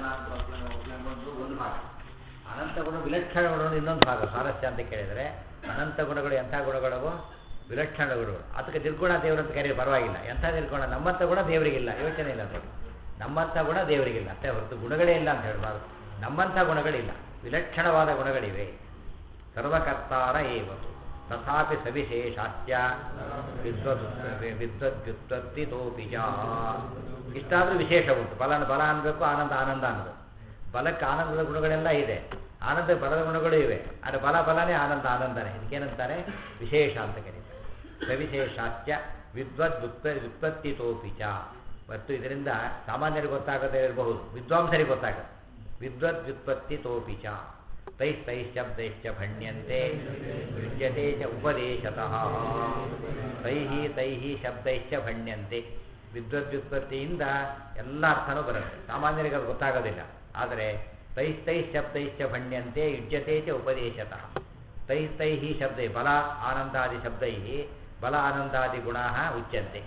ಅಂತ ಒಪ್ಪಿಗೆ ಬಂದು ಒಂದು ಭಾಗ. ಅನಂತ ಗುಣ ವಿಲಕ್ಷಣ ಗುಣಗಳು ಇನ್ನೊಂದು ಭಾಗ. ಸ್ವಾರಸ್ಯ ಅಂತ ಕೇಳಿದರೆ ಅನಂತ ಗುಣಗಳು ಎಂಥ ಗುಣಗಳವು? ವಿಲಕ್ಷಣ ಗುಣಗಳು. ಅದಕ್ಕೆ ನಿರ್ಗುಣ ದೇವರು ಅಂತ ಕರೆಯೋದು ಪರವಾಗಿಲ್ಲ. ಎಂಥ ನಿರ್ಗುಣ? ನಮ್ಮಂಥ ಗುಣ ದೇವರಿಗಿಲ್ಲ, ಯೋಚನೆ ಇಲ್ಲ ನೋಡಿ. ನಮ್ಮಂಥ ಗುಣ ದೇವರಿಗಿಲ್ಲ ಅಷ್ಟೇ ಹೊರತು ಗುಣಗಳೇ ಇಲ್ಲ ಅಂತ ಹೇಳಬಾರ್ದು. ನಮ್ಮಂಥ ಗುಣಗಳಿಲ್ಲ, ವಿಲಕ್ಷಣವಾದ ಗುಣಗಳಿವೆ. ಸರ್ವಕರ್ತಾರ ಏವತು ತಥಾಪಿ ಸವಿಶೇಷಾಸ್ಯ ವಿದ್ವದ್ವ್ಯುತ್ಪತ್ತಿತೋಪಿ ಚ. ಇಷ್ಟಾದರೂ ವಿಶೇಷ ಉಂಟು. ಬಲ ಅನ್ನಬೇಕು, ಆನಂದ ಅನ್ನಬೇಕು. ಬಲಕ್ಕೆ ಆನಂದದ ಗುಣಗಳೆಲ್ಲ ಇದೆ, ಆನಂದ ಬಲದ ಗುಣಗಳು ಇವೆ. ಆದರೆ ಬಲನೇ ಆನಂದನೇ. ಇದಕ್ಕೇನಂತಾರೆ? ವಿಶೇಷ ಅಂತ ಕರೀತಾರೆ. ಸವಿಶೇಷಾಸ್ಯ ವಿದ್ವದ್ವ್ಯುತ್ಪತ್ತಿತೋಪಿ ಚ. ಮತ್ತು ಇದರಿಂದ ಸಾಮಾನ್ಯರಿಗೆ ಗೊತ್ತಾಗದೇ ಇರಬಹುದು, ವಿದ್ವಾಂಸರಿಗೆ ಗೊತ್ತಾಗುತ್ತೆ. ವಿದ್ವದ್ವ್ಯುತ್ಪತ್ತಿತೋಪಿ ಚ ತೈಶ್ಚಬ್ದೈಶ್ಚ ಭಣ್ಯಂತೆ ಯುಜ್ಯತೆ ಚ ಉಪದೇಶತಃ. ತೈಹಿ ಶಬ್ದೈಶ್ಚ ಭಣ್ಯಂತೆ. ವಿದ್ವದ್ವ್ಯುತ್ಪತ್ತಿಯಿಂದ ಎಲ್ಲ ಅರ್ಥನೂ ಬರುತ್ತೆ. ಸಾಮಾನ್ಯರಿಗೆ ಅದು ಗೊತ್ತಾಗೋದಿಲ್ಲ. ಆದರೆ ತೈಶ್ಚಬ್ದೈಶ್ಚ ಭಣ್ಯಂತೆ ಯುಜ್ಯತೆ ಚ ಉಪದೇಶತಃ. ತೈಹಿ ಶಬ್ದೈ ಬಲ ಆನಂದಾದಿ ಶಬ್ದೈ ಬಲ ಆನಂದಾದಿ ಗುಣಾ ಉಚ್ಯಂತೆ.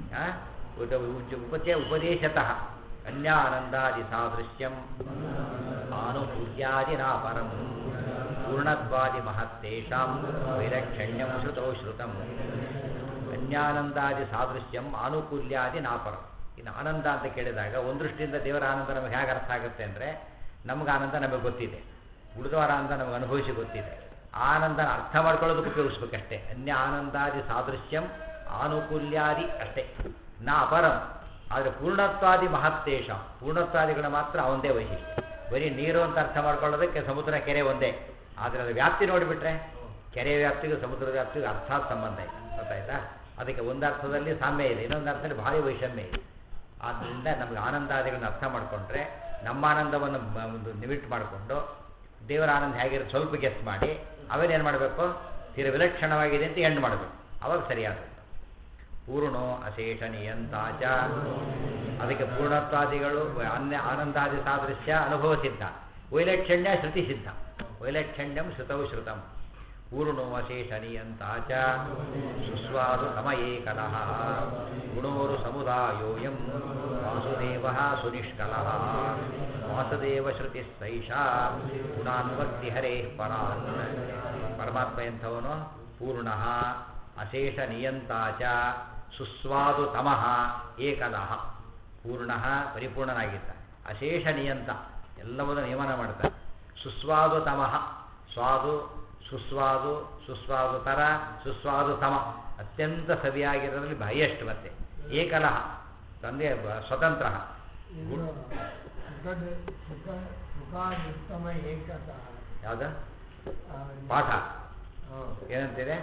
ಉಪದೇಶತಃ ಅನ್ಯ ಆನಂದಾದಿ ಸಾದೃಶ್ಯಂ ಆನುಕೂಲ್ಯಾದಿನಾ ಪರಂ ಪೂರ್ಣತ್ವಾದಿ ಮಹತ್ತೇಷಾಂ ವೈಲಕ್ಷಣ್ಯಂ ಶ್ರುತೌ ಶ್ರುತಂ. ಅನ್ಯಾನಂದಾದಿ ಸಾದೃಶ್ಯಂ ಆನುಕೂಲ್ಯಾದಿ ನಾಪರಂ. ಇನ್ನು ಆನಂದ ಅಂತ ಕೇಳಿದಾಗ ಒಂದು ದೃಷ್ಟಿಯಿಂದ ದೇವರ ಆನಂದ ನಮಗೆ ಹೇಗೆ ಅರ್ಥ ಆಗುತ್ತೆ ಅಂದರೆ, ನಮಗೆ ಆನಂದ ನಮಗೆ ಗೊತ್ತಿದೆ, ಉಳಿದವರ ಆನಂದ ನಮಗೆ ಅನುಭವಿಸಿ ಗೊತ್ತಿದೆ. ಆನಂದನ ಅರ್ಥ ಮಾಡ್ಕೊಳ್ಳೋದಕ್ಕೆ ಉಪಯೋಗಿಸ್ಬೇಕಷ್ಟೇ. ಅನ್ಯ ಆನಂದಾದಿ ಸಾದೃಶ್ಯಂ ಆನುಕೂಲ್ಯಾದಿ ಅಷ್ಟೇ, ನಾ ಅಪರಂ. ಆದರೆ ಪೂರ್ಣತ್ವಾದಿ ಮಹತ್ತೇಶ, ಪೂರ್ಣತ್ವಾದಿಗಳ ಮಾತ್ರ ಅವಂದೇ ವೈಶಿಷ್ಟ್ಯ. ಬರೀ ನೀರು ಅಂತ ಅರ್ಥ ಮಾಡ್ಕೊಳ್ಳೋದಕ್ಕೆ ಸಮುದ್ರ ಕೆರೆ ಒಂದೇ. ಆದರೆ ಅದರ ವ್ಯಾಪ್ತಿ ನೋಡಿಬಿಟ್ರೆ ಕೆರೆ ವ್ಯಾಪ್ತಿಗೂ ಸಮುದ್ರದ ವ್ಯಾಪ್ತಿಗೂ ಅರ್ಥಾತ್ ಸಂಬಂಧ ಇದೆ. ಗೊತ್ತಾಯ್ತಾ? ಅದಕ್ಕೆ ಒಂದು ಅರ್ಥದಲ್ಲಿ ಸಾಮ್ಯ ಇದೆ, ಇನ್ನೊಂದು ಅರ್ಥದಲ್ಲಿ ಭಾರಿ ವೈಷಮ್ಯ ಇದೆ. ಆದ್ದರಿಂದ ನಮಗೆ ಆನಂದಾದಿಗಳನ್ನ ಅರ್ಥ ಮಾಡಿಕೊಂಡ್ರೆ ನಮ್ಮ ಆನಂದವನ್ನು ಒಂದು ನಿಮಿಟ್ ಮಾಡಿಕೊಂಡು ದೇವರ ಆನಂದ ಹೇಗಿರೋ ಸ್ವಲ್ಪ ಗೆಸ್ ಮಾಡಿ ಅವೇನೇನು ಮಾಡಬೇಕು? ತೀರ ವಿಲಕ್ಷಣವಾಗಿದೆ ಅಂತ ಎಂಡ್ ಮಾಡಬೇಕು. ಅವಾಗ ಸರಿಯಾದ ಪೂರ್ಣೋ ಅಶೇಷ ನಿಯಂತಾಚ. ಅದಕ್ಕೆ ಪೂರ್ಣತ್ವಾದಿಗಳು ಅನ್ಯ ಆನಂದಾದಿ ಸಾದೃಶ್ಯ ಅನುಭವ ಸಿದ್ಧ, ವೈಲಕ್ಷಣ್ಯ ಶ್ರುತಿ ಸಿದ್ಧ. ವೈಲಕ್ಷಣ್ಯಂ ಶ್ರುತೌ ಶ್ರುತಂ. ಪೂರ್ಣೋ ಅಶೇಷ ನಿಯಂತಾಚ ಸುಸ್ವಾದು ಸಮಯೇಕಲಃ ಗುಣೋರು ಸಮುದಾಯೋಯಂ ವಾಸುದೇವಃ ಸುನಿಷ್ಕಲಃ. ವಾಸುದೇವ ಶ್ರುತಿ ಸೈಷಾ ಗುಣಾನ್ವಕ್ತಿ ಹರೇಃ ಪರಾನ್. ಪರಮಾತ್ಮ ಎಂಥವನು? ಪೂರ್ಣಃ ಅಶೇಷ ನಿಯಂತಾಚ ಸುಸ್ವಾದು ತಮಃ ಏಕಲಃ. ಪೂರ್ಣಃ ಪರಿಪೂರ್ಣನಾಗಿದ್ದ, ಅಶೇಷ ನಿಯಂತ ಎಲ್ಲವನ್ನು ನಿಯಮನ ಮಾಡ್ತಾನೆ. ಸುಸ್ವಾದು ತಮಃ, ಸ್ವಾದು ಸುಸ್ವಾದು, ಸುಸ್ವಾದು ತರ, ಸುಸ್ವಾದು ತಮ, ಅತ್ಯಂತ ಸವಿಯಾಗಿರೋದ್ರಲ್ಲಿ ಹೈಯೆಸ್ಟ್. ಮತ್ತೆ ಏಕಲಃ ತಂದೆ ಸ್ವತಂತ್ರ. ಯಾವ್ದು ಪಾಠ ಏನಂತಿದೆ?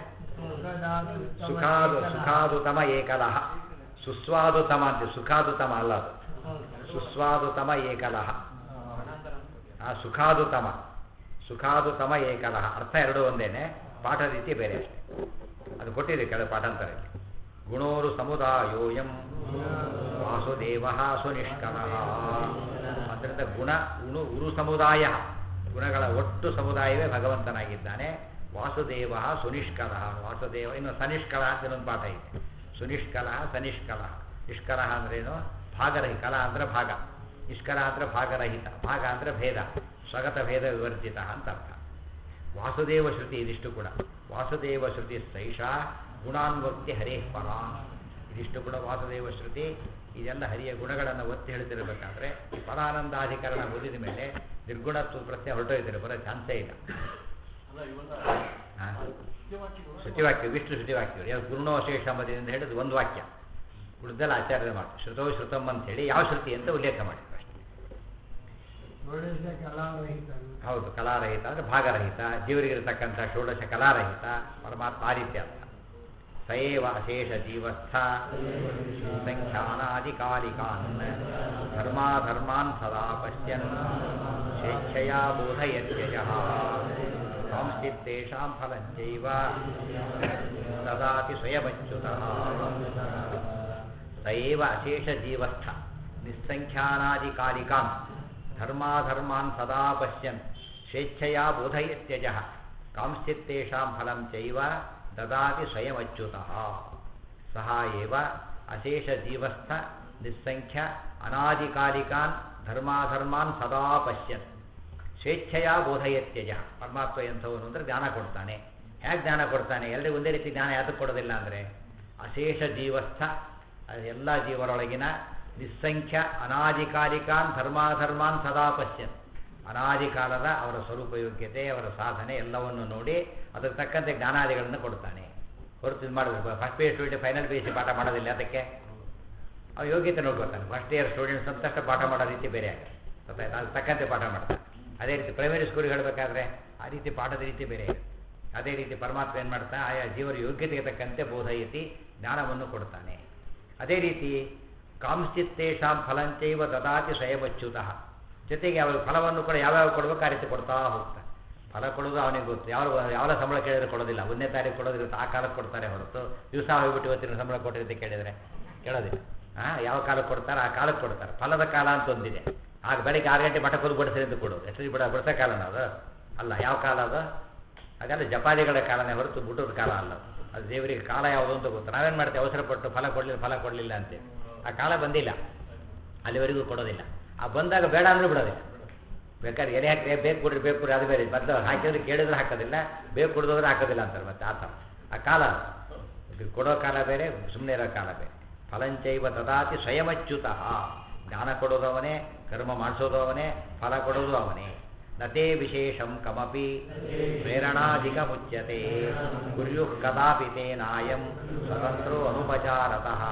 ಸುಖಾದು ತಮ ಏಕಲಃ. ಸುಸ್ವಾದು ತಮ ಅಂತೆ, ಸುಖಾದು ತಮ ಅಲ್ಲ ಅದು. ಸುಸ್ವಾದು ತಮ ಏಕಲಃ. ಸುಖಾದು ತಮ ಏಕಲಃ. ಅರ್ಥ ಎರಡೂ ಒಂದೇನೆ, ಪಾಠ ರೀತಿ ಬೇರೆ ಅಷ್ಟೇ. ಅದು ಕೊಟ್ಟಿದೆ ಕೆಳ ಪಾಠಾಂತರ. ಗುಣೋರು ಸಮುದಾಯೋಯಂ ವಾಸುದೇವಃ ಸುನಿಷ್ಕಲಃ. ಅದರಿಂದ ಉರು ಸಮುದಾಯ, ಗುಣಗಳ ಒಟ್ಟು ಸಮುದಾಯವೇ ಭಗವಂತನಾಗಿದ್ದಾನೆ. ವಾಸುದೇವ ಸುನಿಷ್ಕಲಃ. ವಾಸುದೇವ ಇನ್ನು ಸನಿಷ್ಕಲ ಅಂತ ಇನ್ನೊಂದು ಪಾಠ ಇದೆ. ಸುನಿಷ್ಕಲ ಸನಿಷ್ಕಲ. ನಿಷ್ಕಲ ಅಂದ್ರೇನು? ಭಾಗರಹಿತ. ಕಲ ಅಂದರೆ ಭಾಗ, ನಿಷ್ಕಲ ಅಂದರೆ ಭಾಗರಹಿತ. ಭಾಗ ಅಂದರೆ ಭೇದ, ಸ್ವಗತ ಭೇದ ವಿವರ್ಜಿತ ಅಂತ ಅರ್ಥ. ವಾಸುದೇವ ಶ್ರುತಿ ಇದಿಷ್ಟು ಕೂಡ. ವಾಸುದೇವ ಶ್ರುತಿ ಸೈಷಾ ಗುಣಾನ್ವಕ್ತಿ ಹರೇಃ ಪರಾನ್. ಇದಿಷ್ಟು ಕೂಡ ವಾಸುದೇವ ಶ್ರುತಿ. ಇದೆಲ್ಲ ಹರಿಯ ಗುಣಗಳನ್ನು ಒತ್ತಿ ಹೇಳ್ತಿರಬೇಕಾದ್ರೆ ಈ ಪರಾನಂದಾಧಿಕರಣ ಓದಿದ ಮೇಲೆ ನಿರ್ಗುಣತ್ವ ಪ್ರಶ್ನೆ ಹೊರಟೋಯ್ತಾರೆ, ಬರೋ ಚಾನ್ಸೇ ಇಲ್ಲ. ಶ್ರುತಿವಾಕ್ಯ, ವಿಷ್ಣು ಶ್ರುತಿವಾಕ್ಯಗಳು ಯಾವ ಗುರುಣೋ ಅಶೇಷ ಮದಿಂದ ಹೇಳಿದ್ದು ಒಂದು ವಾಕ್ಯ. ಉಳಿದೆಲ್ಲ ಆಚಾರ್ಯರ ಮಾತು. ಶ್ರುತೋ ಶ್ರುತಂ ಅಂತ ಹೇಳಿ ಯಾವ ಶ್ರುತಿ ಅಂತ ಉಲ್ಲೇಖ ಮಾಡಿದ್ರು ಅಷ್ಟೇ. ಹೌದು, ಕಲಾರಹಿತ ಅಂದರೆ ಭಾಗರಹಿತ, ಜೀವರಿಗಿರತಕ್ಕಂಥ ಷೋಡಶ ಕಲಾರಹಿತ ಪರಮಾತ್ಮ ಆ ರೀತಿ ಅರ್ಥ. ಸಯೇವ ಅಶೇಷ ಜೀವಸ್ಥ ಸಂಖ್ಯಾನಾದಿಕಾಲಿಕಾನ್ ಧರ್ಮಾಧರ್ಮಾನ್ ಸದಾ ಪಶ್ಯನ್ ಸ್ವೇಚ್ಛಯಾ ಬೋಧಯತ್ಯಜಃ ಸಂಸ್ಥಿತೇಷಾಂ ಫಲಂಚೈವ ದದಾತಿ ಸ್ವಯಮಚ್ಯುತಃ. ಸಯೇವ ಅಶೇಷ ಜೀವಸ್ಥ ನಿಸ್ಸಂಖ್ಯಾನಾದಿಕಾಲಿಕಾನ್ ಧರ್ಮಾಧರ್ಮಾನ್ ಸದಾ ಪಶ್ಯನ್ ಸ್ವೇಚ್ಛಯಾ ಬೋಧಯತ್ಯಜಃ ಕಾಂಶ್ಚಿತ್ತೇಷಾಂ ಫಲಂ ಚೈವ ದದಾತಿ ಸ್ವಯಮಚ್ಯುತಃ. ಸಹ ಏವ ಅಶೇಷ ಜೀವಸ್ಥ ನಿಸ್ಸಂಖ್ಯ ಅನಾದಿಕಾಲಿಕಾನ್ ಧರ್ಮಾಧರ್ಮಾನ್ ಸದಾ ಪಶ್ಯನ್ ಸ್ವೇಚ್ಛೆಯ ಬೋಧಯತ್ಯಜ. ಪರಮಾತ್ಮ ಎಂಥವನು ಅಂದರೆ ಜ್ಞಾನ ಕೊಡ್ತಾನೆ. ಹೇಗೆ ಜ್ಞಾನ ಕೊಡ್ತಾನೆ? ಎಲ್ಲರಿಗೂ ಒಂದೇ ರೀತಿ ಜ್ಞಾನ ಯಾತಕ್ಕೆ ಕೊಡೋದಿಲ್ಲ ಅಂದರೆ ಅಶೇಷ ಜೀವಸ್ಥ ಎಲ್ಲ ಜೀವರೊಳಗಿನ ನಿಸ್ಸಂಖ್ಯ ಅನಾದಿಕಾಲಿಕಾನ್ ಧರ್ಮಾಧರ್ಮಾನ್ ಸದಾ ಪಶ್ಯನ್. ಅನಾದಿ ಕಾಲದ ಅವರ ಸ್ವರೂಪ ಯೋಗ್ಯತೆ, ಅವರ ಸಾಧನೆ ಎಲ್ಲವನ್ನು ನೋಡಿ ಅದರ ತಕ್ಕಂತೆ ಜ್ಞಾನಾದಿಗಳನ್ನು ಕೊಡ್ತಾನೆ. ಹೊರತು ಇದು ಮಾಡೋದು first P U student final P U C ಪಾಠ ಮಾಡೋದಿಲ್ಲ. ಅದಕ್ಕೆ ಅವ್ರು ಯೋಗ್ಯತೆ ನೋಡ್ಕೊತಾನೆ. ಫಸ್ಟ್ ಇಯರ್ ಸ್ಟೂಡೆಂಟ್ಸ್ ಅಂತಷ್ಟು ಪಾಠ ಮಾಡೋ ರೀತಿ ಬೇರೆ ಆಗುತ್ತೆ. ಗೊತ್ತಾಯ್ತು? ಅದು ತಕ್ಕಂತೆ ಪಾಠ ಮಾಡ್ತಾನೆ. ಅದೇ ರೀತಿ ಪ್ರೈಮರಿ ಸ್ಕೂಲ್ಗೆ ಹೇಳಬೇಕಾದ್ರೆ ಆ ರೀತಿ ಪಾಠದ ರೀತಿ ಬೇರೆ ಆಗುತ್ತೆ. ಅದೇ ರೀತಿ ಪರಮಾತ್ಮ ಏನು ಮಾಡ್ತಾನೆ? ಆಯಾ ಜೀವರ ಯೋಗ್ಯತೆಗೆ ತಕ್ಕಂತೆ ಬೋಧಯತಿ ಜ್ಞಾನವನ್ನು ಕೊಡ್ತಾನೆ. ಅದೇ ರೀತಿ ಕಾಂಶ್ಚಿತ್ತೇಷಾಂ ಫಲಂಚೈವ ದದಾತಿ ಸ್ವಯಮಚ್ಯುತಃ. ಜೊತೆಗೆ ಅವರ ಫಲವನ್ನು ಕೂಡ ಯಾವ್ಯಾವ ಕೊಡಬೇಕು ಆ ರೀತಿ ಕೊಡ್ತಾ ಹೋಗ್ತಾನೆ. ಫಲ ಕೊಡೋದು ಅವನಿಗೆ ಗೊತ್ತು. ಯಾವ ಸಂಬಳ ಕೇಳಿದ್ರೆ ಕೊಡೋದಿಲ್ಲ. 1ನೇ ತಾರೀಕು ಕೊಡೋದಿರುತ್ತೆ, ಆ ಕಾಲಕ್ಕೆ ಕೊಡ್ತಾರೆ ಹೊರತು ದಿವಸ ಹೋಗ್ಬಿಟ್ಟು ಇವತ್ತಿನ ಸಂಬಳ ಕೊಟ್ಟಿರುತ್ತೆ ಕೇಳಿದರೆ ಕೇಳೋದಿಲ್ಲ. ಯಾವ ಕಾಲಕ್ಕೆ ಕೊಡ್ತಾರೆ ಆ ಕಾಲಕ್ಕೆ ಕೊಡ್ತಾರೆ. ಫಲದ ಕಾಲ ಅಂತ ಒಂದಿದೆ. ಆಗ ಬೆಳಗ್ಗೆ 6 ಗಂಟೆ ಮಠಕ್ಕೆ ಹೋಗಿ ಬಡಿಸ್ರಿ ಅಂತ ಕೊಡೋದು. ಎಷ್ಟು ಬಿಡೋ ಕಾಲನ ಅದು ಅಲ್ಲ. ಯಾವ ಕಾಲ ಅದು? ಹಾಗಾದ್ರೆ ಜಪಾದಿಗಳ ಕಾಲನೇ ಹೊರತು ಬುಟ್ಟದ ಕಾಲ ಅಲ್ಲ. ಅದು ದೇವರಿಗೆ ಕಾಲ ಯಾವುದು ಅಂತ ಗೊತ್ತು. ನಾವೇನು ಮಾಡ್ತೇವೆ? ಅವಸರ ಪಟ್ಟು ಫಲ ಕೊಡಲಿಲ್ಲ ಅಂತೇಳಿ. ಆ ಕಾಲ ಬಂದಿಲ್ಲ, ಅಲ್ಲಿವರೆಗೂ ಕೊಡೋದಿಲ್ಲ. ಆ ಬಂದಾಗ ಬೇಡ ಅಂದರೂ ಬಿಡೋದಿಲ್ಲ. ಬೇಕಾದ್ರೆ ಎಲೆ ಹಾಕಿ ಬೇಕು ಕೊಡ್ರಿ ಅದು ಬೇರೆ. ಬಂದು ಹಾಕಿದ್ರೆ ಕೇಳಿದ್ರೆ ಹಾಕೋದಿಲ್ಲ, ಬೇಕು ಕುಡಿದೋದ್ರೆ ಹಾಕೋದಿಲ್ಲ ಅಂತಾರೆ. ಮತ್ತೆ ಆ ಥರ ಆ ಕಾಲ ಕೊಡೋ ಕಾಲ ಬೇರೆ, ಸುಮ್ಮನೆ ಇರೋ ಕಾಲ ಬೇರೆ. ಫಲಂಚೈವ ದದಾತಿ ಸ್ವಯಮಚ್ಯುತಃ. ಜ್ಞಾನ ಕೊಡೋದು ಅವನೇ, ಕರ್ಮ ಮಾಡಿಸೋದು ಅವನೇ, ಫಲ ಕೊಡೋದು ಅವನೇ. ನತೇ ವಿಶೇಷಂ ಕಮಪಿ ಪ್ರೇರಣಾಧಿಕ ಮುಚ್ಯತೆ ಕುರ್ಯು ಕದಾಪಿ ತೇನಾಯಂ ಸ್ವತಂತ್ರೋ ಅನುಪಚಾರತಃ.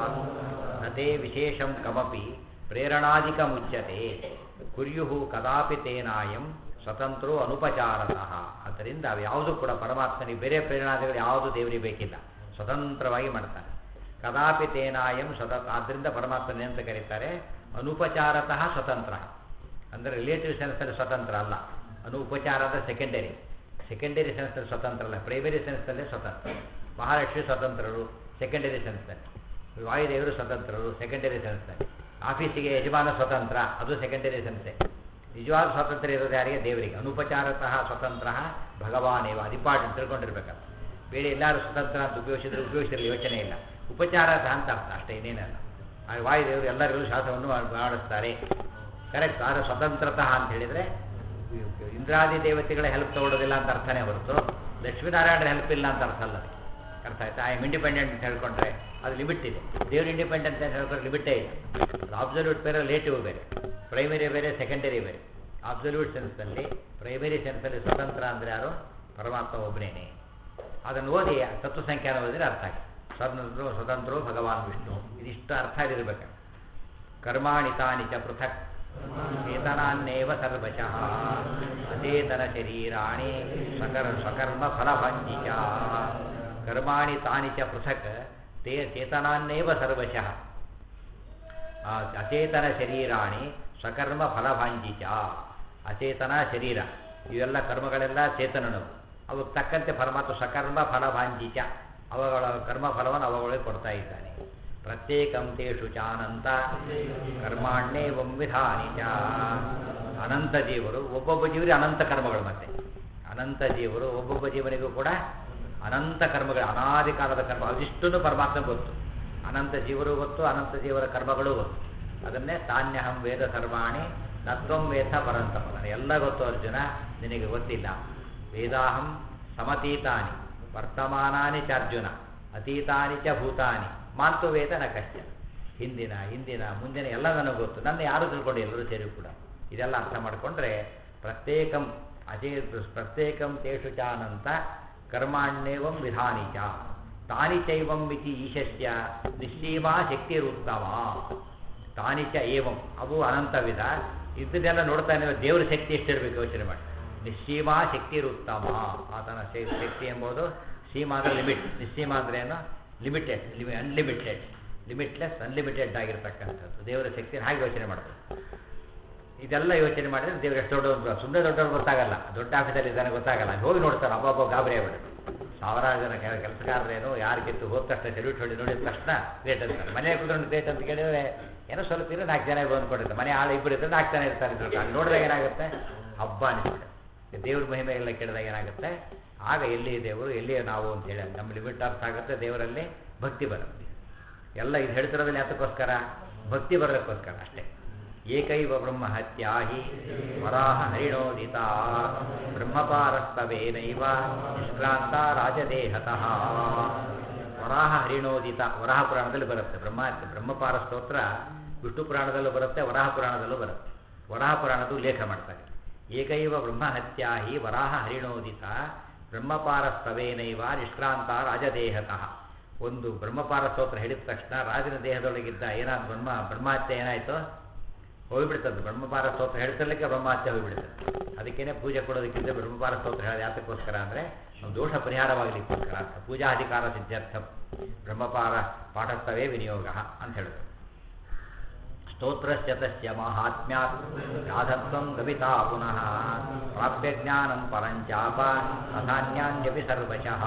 ನತೇ ವಿಶೇಷಂ ಕಮಪಿ ಪ್ರೇರಣಾಧಿಕ ಮುಚ್ಯತೆ ಕುರ್ಯು ಕದಾಪಿ ತೇನಾಯಂ ಸ್ವತಂತ್ರೋ ಅನುಪಚಾರತಃ. ಆದ್ದರಿಂದ ಅವು ಯಾವುದು ಕೂಡ ಪರಮಾತ್ಮನಿಗೆ ಬೇರೆ ಪ್ರೇರಣಾದಿಗಳು ಯಾವುದು ದೇವರಿಗೆ ಬೇಕಿಲ್ಲ, ಸ್ವತಂತ್ರವಾಗಿ ಮಾಡ್ತಾನೆ. ಕದಾಪಿ ತೇನಾಯಂ ಆದ್ದರಿಂದ ಪರಮಾತ್ಮನೇ ಅಂತ ಕರೀತಾರೆ ಅನುಪಚಾರತಃ ಸ್ವತಂತ್ರ. ಅಂದರೆ ರಿಲೇಟಿವ್ ಸೆನ್ಸಲ್ಲಿ ಸ್ವತಂತ್ರ ಅಲ್ಲ. ಉಪಚಾರ ಅಂದರೆ ಸೆಕೆಂಡರಿ ಸೆನ್ಸಲ್ಲಿ ಸ್ವತಂತ್ರ ಅಲ್ಲ, ಪ್ರೈಮರಿ ಸೆನ್ಸಲ್ಲೇ ಸ್ವತಂತ್ರ. ಮಹಾಲಕ್ಷ್ಮಿ ಸ್ವತಂತ್ರರು ಸೆಕೆಂಡರಿ ಸೆನ್ಸ್ನಲ್ಲಿ, ವಾಯುದೇವರು ಸ್ವತಂತ್ರರು ಸೆಕೆಂಡರಿ ಸೆನ್ಸ್ನಲ್ಲಿ, ಆಫೀಸಿಗೆ ಯಜಮಾನ ಸ್ವತಂತ್ರ ಅದು ಸೆಕೆಂಡರಿ ಸೆನ್ಸೆ. ನಿಜವಾದ ಸ್ವಾತಂತ್ರ್ಯ ಇರೋದು ಯಾರಿಗೆ? ದೇವರಿಗೆ. ಅನುಪಚಾರತಃ ಸ್ವತಂತ್ರ ಭಗವಾನೇವ. ಅದು ಇಂಪಾರ್ಟೆಂಟ್ ತಿಳ್ಕೊಂಡಿರ್ಬೇಕಲ್ಲ. ಬೇರೆ ಎಲ್ಲರೂ ಸ್ವತಂತ್ರ ಅಂತ ಉಪಯೋಗಿಸಿರಲಿ ಯೋಚನೆ ಇಲ್ಲ. ಉಪಚಾರತಃ ಅಂತ ಅರ್ಥ ಅಷ್ಟೇ, ಇನ್ನೇನಲ್ಲ. ವಾಯುದೇವರು ಎಲ್ಲರಿಗೂ ಶಾಸನವನ್ನು ಮಾಡಿಸ್ತಾರೆ, ಕರೆಕ್ಟ್. ಆದರೆ ಸ್ವತಂತ್ರತಃ ಅಂತ ಹೇಳಿದರೆ ಇಂದ್ರಾದಿ ದೇವತೆಗಳ ಹೆಲ್ಪ್ ತಗೊಳ್ಳೋದಿಲ್ಲ ಅಂತ ಅರ್ಥನೇ ಹೊರತು ಲಕ್ಷ್ಮೀನಾರಾಯಣರ ಹೆಲ್ಪ್ ಇಲ್ಲ ಅಂತ ಅರ್ಥ ಅಲ್ಲ. ಅರ್ಥ ಆಯ್ತಾ? ಐ ಆಮ್ ಇಂಡಿಪೆಂಡೆಂಟ್ ಅಂತ ಹೇಳ್ಕೊಂಡ್ರೆ ಅದು ಲಿಮಿಟ್ ಇದೆ. ದೇವರು ಇಂಡಿಪೆಂಡೆಂಟ್ ಅಂತ ಹೇಳ್ಕೊಂಡ್ರೆ ಲಿಮಿಟೇ ಇಲ್ಲ. ಅಬ್ಸಲ್ಯೂಟ್ ಬೇರೆ, ರಿಲೇಟಿವ್ ಬೇರೆ, ಪ್ರೈಮರಿ ಬೇರೆ, ಸೆಕೆಂಡರಿ ಬೇರೆ. ಅಬ್ಸಲ್ಯೂಟ್ ಸೆನ್ಸ್ನಲ್ಲಿ ಪ್ರೈಮರಿ ಸೆನ್ಸಲ್ಲಿ ಸ್ವತಂತ್ರ ಅಂದರೆ ಯಾರು? ಪರಮಾತ್ಮ ಒಬ್ಬನೇನೆ. ಅದನ್ನು ಓದಿ ತತ್ವಸಂಖ್ಯಾನ ಓದಿದ್ರೆ ಅರ್ಥ ಆಗಿದೆ. ಸ್ವತಂತ್ರೋ ಭಗವಾನ್ ವಿಷ್ಣು. ಇದಿಷ್ಟು ಅರ್ಥ ಆಗಿರಬೇಕು. ಕರ್ಮಾಣಿ ತಾನಿ ಚ ಪೃಥಕ್ ಚೇತನಾನ್ನೇವ ಸರ್ವಶಃ ಅಚೇತನ ಶರೀರಾಣಿ ಸ್ವಕರ್ಮ ಫಲಭಂಜಿ ಚ. ಕರ್ಮಾಣಿ ತಾನಿ ಚ ಪೃಥಕ್ ಚೇತನಾನ್ನೇವ ಸರ್ವಶಃ ಅಚೇತನ ಶರೀರಾಣಿ ಸ್ವಕರ್ಮ ಫಲಭಂಜಿ ಚ. ಅಚೇತನ ಶರೀರ ಇವೆಲ್ಲ ಕರ್ಮಗಳೆಲ್ಲ ಚೇತನನವು. ಅವಕ್ಕೆ ತಕ್ಕಂತೆ ಪರಮಾತ್ಮ ಸ್ವಕರ್ಮ ಫಲಭಂಜಿ ಚ. ಅವುಗಳ ಕರ್ಮಫಲವನ್ನು ಅವುಗಳಿಗೆ ಕೊಡ್ತಾ ಇದ್ದಾನೆ. ಪ್ರತ್ಯೇಕಂ ತೇಷು ಚಾನಂತ ಕರ್ಮಾಣ್ಯೇವಂ ವಿಧಾನಿ ಚ. ಅನಂತ ಜೀವರು, ಒಬ್ಬೊಬ್ಬ ಜೀವರಿಗೆ ಅನಂತ ಕರ್ಮಗಳು. ಮತ್ತೆ ಅನಂತ ಜೀವರು, ಒಬ್ಬೊಬ್ಬ ಜೀವನಿಗೂ ಕೂಡ ಅನಂತ ಕರ್ಮಗಳು, ಅನಾದಿ ಕಾಲದ ಕರ್ಮ. ಅದಿಷ್ಟನ್ನು ಪರಮಾತ್ಮ ಗೊತ್ತು. ಅನಂತ ಜೀವರು ಗೊತ್ತು, ಅನಂತ ಜೀವರ ಕರ್ಮಗಳು ಗೊತ್ತು. ಅದನ್ನೇ ತಾನ್ಯಹಂ ವೇದ ಸರ್ವಾಣಿ ನತ್ವಂ ವೇದ ಪರಂತಪ. ಎಲ್ಲ ಗೊತ್ತು ಅರ್ಜುನ, ನಿನಗೆ ಗೊತ್ತಿಲ್ಲ. ವೇದಾಹಂ ಸಮತೀತಾನಿ ವರ್ತಮಾನಾನಿ ಚ ಅರ್ಜುನ ಅತೀತಾನಿ ಚ ಭೂತಾನಿ ಮಾಂತು ವೇದ ನ ಕಷ್ಟ. ಹಿಂದಿನ ಮುಂದಿನ ಎಲ್ಲ ನನಗೆ ಗೊತ್ತು. ನನ್ನ ಯಾರು ತಿಳ್ಕೊಂಡು ಎಲ್ಲರೂ ಸೇರಿ ಕೂಡ ಇದೆಲ್ಲ ಅರ್ಥ ಮಾಡಿಕೊಂಡ್ರೆ ಪ್ರತ್ಯೇಕಂ ತೇಷು ಚಾನಂತ ಕರ್ಮಾಣ್ಯೇವಂ ವಿಧಾನಿ ಚ ತಾನಿ ಚೈವಂ ಮಿತಿ ಈಶಸ್ಯ ನಿಶ್ಚೀಮಾ ಶಕ್ತಿರುತ್ತಮ. ತಾನಿ ಚ ಏವಂ, ಅವು ಅನಂತ ವಿಧ. ಇದನ್ನೆಲ್ಲ ನೋಡ್ತಾನೆ ದೇವರ ಶಕ್ತಿ ಎಷ್ಟಿರಬೇಕು ಯೋಚನೆ ಮಾಡಿ. ನಿಶ್ಚೀಮಾ ಶಕ್ತಿರುತ್ತಮ. ಆತನ ಶಕ್ತಿ ಎಂಬುದು ಸೀಮಾ ಅಂದರೆ ಲಿಮಿಟ್, ನಿಶ್ಚೀಮ ಅಂದರೆ ಏನು? ಲಿಮಿಟೆಡ್, ಅನ್ಲಿಮಿಟೆಡ್, ಲಿಮಿಟ್ಲೆಸ್, ಅನ್ಲಿಮಿಟೆಡ್ ಆಗಿರ್ತಕ್ಕಂಥದ್ದು ದೇವರ ಶಕ್ತಿನ ಹಾಗೆ ಯೋಚನೆ ಮಾಡ್ತಾರೆ. ಇದೆಲ್ಲ ಯೋಚನೆ ಮಾಡಿದ್ರೆ ದೇವರು ಎಷ್ಟು ದೊಡ್ಡ, ಸುಮ್ಮನೆ ದೊಡ್ಡವ್ರು ಗೊತ್ತಾಗಲ್ಲ. ದೊಡ್ಡ ಆಫೀಸಲ್ಲಿ ಇದ್ದಾನೆ ಗೊತ್ತಾಗಲ್ಲ. ಹೋಗಿ ನೋಡ್ತಾರೆ, ಅಬ್ಬಬ್ಬ ಗಾಬರಿ ಆಗ್ಬಿಡುತ್ತೆ. ಸಾವಿರಾರು ಜನ ಕೆಲಸಗಾರರೇನು ಯಾರಿಗಿತ್ತು ಹೋದ ತಕ್ಷಣ ಸೆಲ್ಯೂಟ್ ಹೊಡಿ ನೋಡಿದ ತಕ್ಷಣ ಗ್ರೇಟ್ ಅಂತಾರೆ. ಮನೆ ಕುತ್ಕೊಂಡು ಗ್ರೇಟ್ ಅಂತ ಕೇಳಿದ್ರೆ ಏನೋ ಸ್ವಲ್ಪ ಇರೋ 4 ಜನ ಬಂದ್ಕೊಂಡಿರ್ತಾರೆ. ಮನೆ ಆಳು ಇಬ್ಬರು ಇದ್ದರೆ 4 ಜನ ಇರ್ತಾರೆ. ಅಲ್ಲಿ ನೋಡಿದಾಗ ಏನಾಗುತ್ತೆ? ಹಬ್ಬ ಅನಿಸುತ್ತೆ. ದೇವ್ರ ಮಹಿಮೆ ಎಲ್ಲ ಕೇಳಿದಾಗ ಏನಾಗುತ್ತೆ? ಆಗ ಎಲ್ಲಿ ದೇವರು, ಎಲ್ಲಿಯೇ ನಾವು ಅಂತೇಳಿ ನಮ್ಮ ಲಿಮಿಟ್ ಅರ್ಥ ಆಗುತ್ತೆ. ದೇವರಲ್ಲಿ ಭಕ್ತಿ ಬರುತ್ತೆ. ಎಲ್ಲ ಇದು ಹೇಳ್ತಿರೋದ್ರಲ್ಲಿ ಯಾತಕ್ಕೋಸ್ಕರ? ಭಕ್ತಿ ಬರೋದಕ್ಕೋಸ್ಕರ ಅಷ್ಟೇ. ಏಕೈವ ಬ್ರಹ್ಮಹತ್ಯಾ ಹಿ ವರಾಹ ಹರಿಣೋದಿತಾ ಬ್ರಹ್ಮಪಾರಸ್ತವೇನೈವ ನಿಷ್ಕ್ರಾಂತ ರಾಜದೇಹತಃ. ವರಾಹ ಹರಿಣೋದಿತ ವರಾಹ ಪುರಾಣದಲ್ಲಿ ಬರುತ್ತೆ. ಬ್ರಹ್ಮಪಾರ ಸ್ತೋತ್ರ ವಿಷ್ಣು ಪುರಾಣದಲ್ಲೂ ಬರುತ್ತೆ, ವರಾಹ ಪುರಾಣದಲ್ಲೂ ಬರುತ್ತೆ. ವರಾಹ ಪುರಾಣದ ಉಲ್ಲೇಖ ಮಾಡ್ತಾರೆ. ಏಕೈವ ಬ್ರಹ್ಮಹತ್ಯಾ ಹಿ ವರಾಹ ಹರಿಣೋದಿತ ಬ್ರಹ್ಮಪಾರಸ್ತವೇನೈವ ನಿಷ್ಕ್ರಾಂತ ರಾಜದೇಹತಃ. ಒಂದು ಬ್ರಹ್ಮಪಾರ ಸ್ತೋತ್ರ ಹೇಳಿದ ತಕ್ಷಣ ರಾಜನ ದೇಹದೊಳಗಿದ್ದ ಏನಾದ್ರು ಬ್ರಹ್ಮಹತ್ಯೆ ಏನಾಯಿತು, ಹೋಗಿಬಿಡ್ತದೆ. ಬ್ರಹ್ಮಪಾರ ಸ್ತೋತ್ರ ಹೇಳ್ತಿರ್ಲಿಕ್ಕೆ ಬ್ರಹ್ಮಹತ್ಯೆ ಹೋಗಿಬಿಡ್ತದೆ. ಅದಕ್ಕೇನೆ ಪೂಜೆ ಕೊಡೋದಕ್ಕಿಂತ ಬ್ರಹ್ಮಪಾರ ಸ್ತೋತ್ರ ಹೇಳೋದು ಯಾತಕ್ಕೋಸ್ಕರ ಅಂದರೆ ನಮ್ಮ ದೋಷ ಪರಿಹಾರವಾಗಲಿಕ್ಕೋಸ್ಕರ. ಪೂಜಾಧಿಕಾರ ಸಿದ್ಧಾರ್ಥ ಬ್ರಹ್ಮಪಾರ ಪಾಠಸ್ಥವೇ ವಿನಿಯೋಗ ಅಂತ ಹೇಳಿದ್ರು. ಸ್ತೋತ್ರಸ್ಯ ತಸ್ಯ ಮಾಹಾತ್ಮ್ಯಾತ್ ರಾಧತ್ವಂ ಗವಿತಾ ಪುನಃ ಪ್ರಾಪ್ಯಜ್ಞಾನಂ ಪರಂಚಾಪ ತಥಾನ್ಯಾನ್ಯಪಿ ಸರ್ವಶಃ.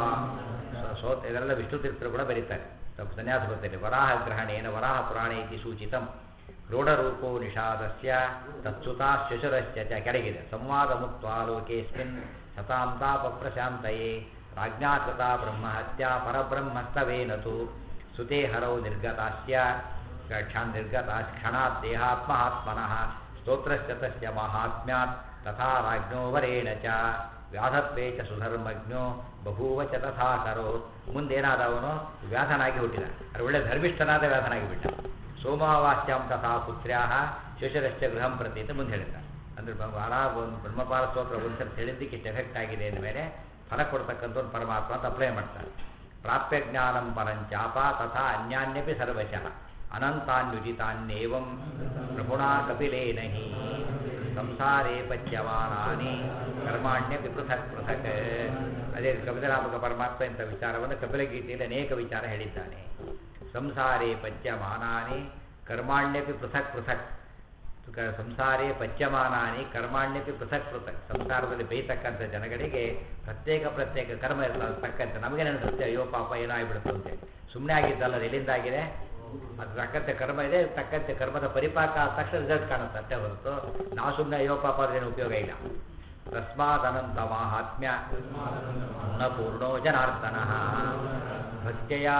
ಇದೆಲ್ಲ ವಿಷ್ಣು ತೀರ್ಥರು ಕೂಡ ಬರೀತಾರೆ ಸನ್ಯಾಸ ಗೊತ್ತಿದೆ. ವರಾಹ ಗ್ರಹಣೇನ ವರಾಹ ಪುರಾಣೇ ಇತಿ ಸೂಚಿತಂ ರೂಢರೂಪೋ ನಿಷಾದಸ್ಯ ತತ್ಸುತಾ ಶಶುರಶ್ಚ ಕೆಳಗಿದೆ. ಸಂವಾದ ಮುಕ್ತ್ವಾ ಲೋಕೇಸ್ಮಿನ್ ಸತಾಂ ತಾಪ ಪ್ರಶಾಂತಯೇ ರಾಜ್ಞಾಕೃತ ಬ್ರಹ್ಮಹತ್ಯಾ ಪರಬ್ರಹ್ಮಸ್ತವೇನತು ಸುತೆ ಹರೌ ನಿರ್ಗತಾಸ್ಯ ಕ್ಷಣಾತ್ ದೇಹಾತ್ಮಹಾತ್ಮನಃ ಸ್ತೋತ್ರಸ್ಯ ತಸ್ಯ ಮಾಹಾತ್ಮ್ಯಾತ್ ತಥಾ ರಾಜ್ಞೋ ವರೇಣ ಚ ವ್ಯಾಧತ್ವೇ ಚ ಸುಧರ್ಮಜ್ಞೋ ಬಭೂವ ಚ ತಥಾ ಕರೋತ್. ಮುಂದೇನಾದವನು ವ್ಯಾಧನಾಗಿ ಹುಟ್ಟಿದ, ಅದು ಒಳ್ಳೆ ಧರ್ಮಿಷ್ಠನಾದ ವ್ಯಾಧನಾಗಿ ಬಿಟ್ಟ. ಸೋಮಾವಾಸ್ಯಾಂ ತಥಾ ಪುತ್ರ್ಯಾಹ ಶಶುರಶ್ಚ ಗೃಹಂ ಪ್ರತಿ ಅಂತ ಮುಂದೆ ಹೇಳಿದ್ದಾರೆ. ಅಂದರೆ ಒಂದು ಬ್ರಹ್ಮಪಾರ ಸ್ತೋತ್ರ ಒಂದು ಸರ್ತಿ ಹೇಳಿದ್ದಕ್ಕೆ ಇಷ್ಟು ಎಫೆಕ್ಟ್ ಆಗಿದೆ ಅಂದಮೇಲೆ ಫಲ ಕೊಡ್ತಕ್ಕಂಥ ಒಂದು ಪರಮಾತ್ಮ ಅಂತ ಅಪ್ಲೈ ಮಾಡ್ತಾರೆ. ಪ್ರಾಪ್ಯ ಜ್ಞಾನಂ ಪರಂಚಾಪ ತಥಾ ಅನ್ಯಾನ್ಯಪಿ ಸರ್ವಶಃ ಅನಂತಾನ್ಯುಜಿತಾನ್ಯೇವಂ ಪ್ರಭುಣಾ ಕಪಿಲೇನ ಹಿ ಸಂಸಾರೇ ಪಚ್ಯಮಾನಾನಿ ಕರ್ಮಾಣ್ಯಪಿ ಪೃಥಕ್ ಪೃಥಕ್. ಅದೇ ಕಪಿಲನಾಮಕ ಪರಮಾತ್ಮ ಇಂಥ ವಿಚಾರವನ್ನು ಕಪಿಲಗೀತೆಯಲ್ಲಿ ಅನೇಕ ವಿಚಾರ ಹೇಳಿದ್ದಾನೆ. ಸಂಸಾರೇ ಪಚ್ಯಮಾನಾನಿ ಕರ್ಮಾಣ್ಯಪಿ ಪೃಥಕ್ ಪೃಥಕ್. ಸಂಸಾರೇ ಪಚ್ಯಮಾನಾನಿ ಕರ್ಮಾಣ್ಯಪಿ ಪೃಥಕ್ ಪೃಥಕ್. ಸಂಸಾರದಲ್ಲಿ ಬೇಯ್ತಕ್ಕಂಥ ಜನಗಳಿಗೆ ಪ್ರತ್ಯೇಕ ಪ್ರತ್ಯೇಕ ಕರ್ಮ ಇರ್ತದೆ. ತಕ್ಕಂತೆ ನಮಗೆ ನೆನೆಸುತ್ತೆ, ಅಯ್ಯೋ ಪಾಪ ಏನೋ ಆಗಿಬಿಡುತ್ತೆ ಅಂತೇಳಿ. ಸುಮ್ಮನೆ ಆಗಿದ್ದಲ್ಲ, ಎಲ್ಲಿಂದಾಗಿದೆ, ಅದು ತಕ್ಕಂತೆ ಕರ್ಮ ಇದೆ. ತಕ್ಕಂತೆ ಕರ್ಮದ ಪರಿಪಾಕ ಆದ ತಕ್ಷಣ ರಿಸಲ್ಟ್ ಕಾಣುತ್ತೆ ಅಷ್ಟೇ ಹೊರತು ನಾವು ಸುಮ್ಮನೆ ಅಯ್ಯೋ ಪಾಪ ಅದೇನು ಉಪಯೋಗ ಇಲ್ಲ. ತಸ್ಮಾದನಂತ ಮಾಹಾತ್ಮ್ಯ ಗುಣಪೂರ್ಣೋ ಜನಾರ್ದನಃ ಭಕ್ತ್ಯಾ